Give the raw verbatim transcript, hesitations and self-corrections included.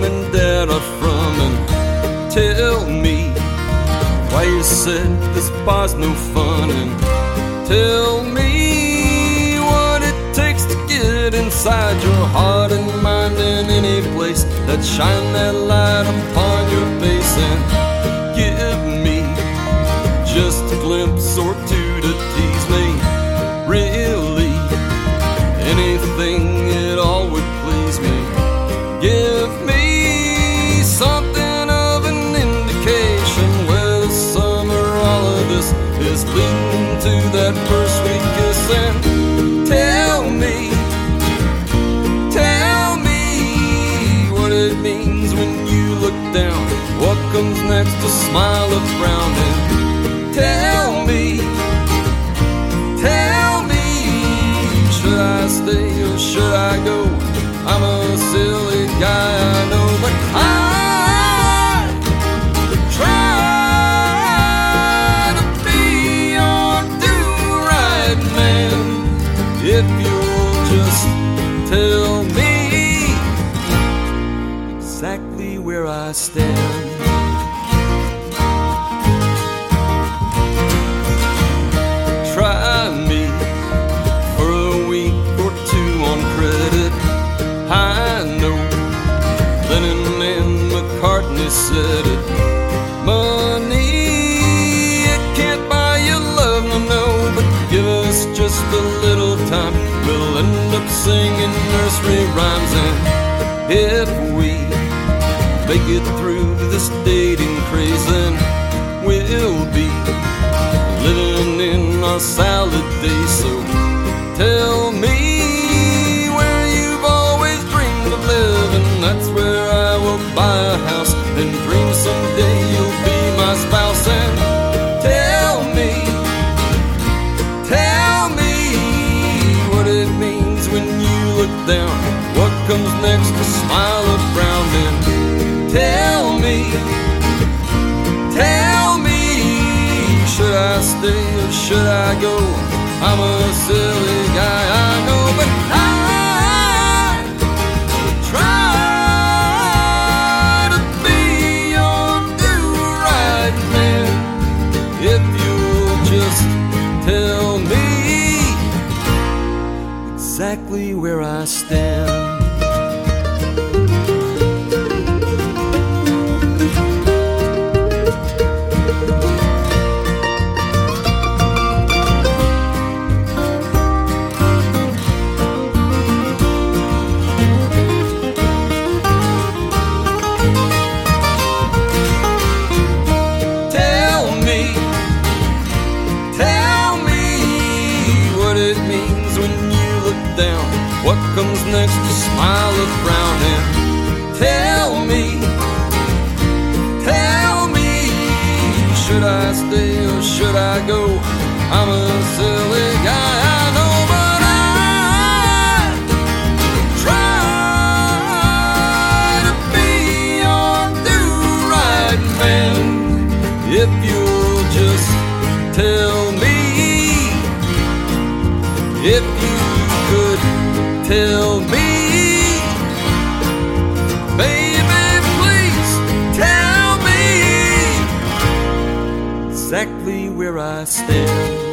and dad are from, and tell me why you said this bar's no fun, and tell me what it takes to get inside your heart and mind in any place that shine that light upon your face, and give me just a glimpse or two to tease me. Really, anything at all would please me. Give me something of an indication where the summer all of this is leading to that first sweet kiss, and tell me, tell me what it means when you look down. What comes next? A smile, a frown, and tell me, tell me, should I stay or should I go? I'm a silly guy, I know, but I try to be your do-right man. If you'll just tell me exactly where I stand. Try me for a week or two on credit. I know Lennon and McCartney said it. Money, it can't buy you love, no, no, but give us just a little time, we'll end up singing nursery rhymes, and if we make it through this dating craze, then we'll be living in our salad days. So tell me where you've always dreamed of living, that's where I will buy a house and dream someday you'll be my spouse, and tell me, tell me what it means when you look down. What comes next? A smile, a frown, and tell me, tell me, should I stay or should I go? I'm a silly guy, I know, but I try to be your do-right man. If you'll just tell me exactly where I stand. What comes next? A smile, a frown, and tell me, tell me, should I stay or should I go? I'm a silly guy, I know, but I try to be your do-right man. If you'll just tell me, if you could tell me, baby, please tell me exactly where I stand.